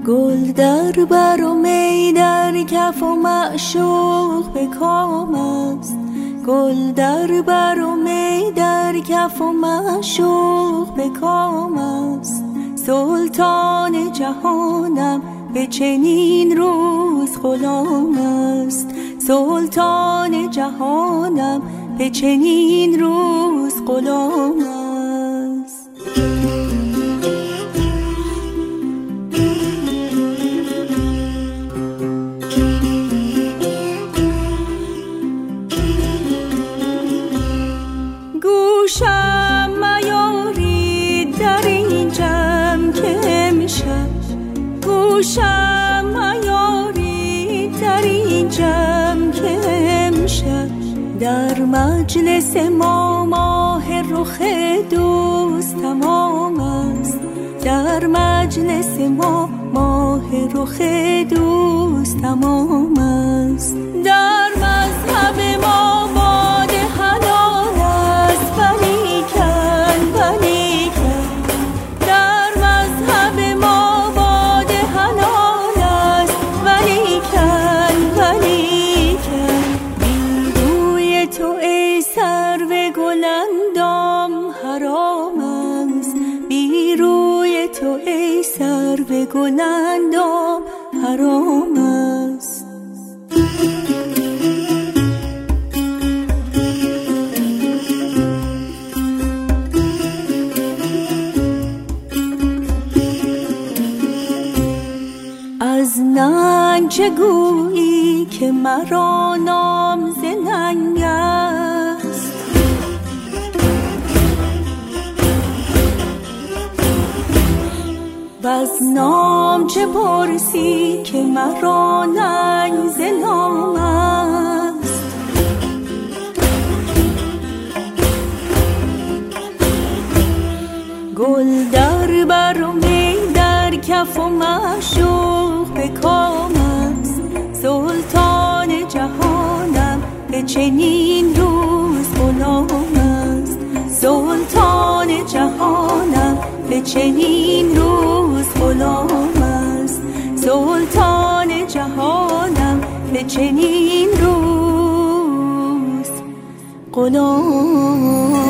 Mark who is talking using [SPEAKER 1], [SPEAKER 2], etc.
[SPEAKER 1] گل در بر و می در کف و معشوق به کام است. گل در بر و می در کف و معشوق به کام است. سلطان جهانم به چنین روز غلام است. سلطان جهانم به چنین روز غلام است. گوشم میارید در این جمع که امشب، گوشم میارید در این جمع که امشب، در مجلس ما ماه رخ دوست تمام است. در مجلس ما ماه رخ دوست تمام است. در مذهب ما باده حلال است، ولیکن ولیکن در مذهب ما باده حلال است، ولیکن ولیکن بی روی تو ای سرو گل اندام حرام است. بی روی تو ای سرو گل اندام حرام است. از ننگ چه گویی که مرا نام ز ننگ است. وز نام چه پرسی که مرا ننگ ز نام است. گل در بر و می در کف و معشوق به کام است. سلطان جهانم به چنین روز غلام است. سلطان جهانم به چنین روز غلام است. سلطان جهانم به چنین روز غلام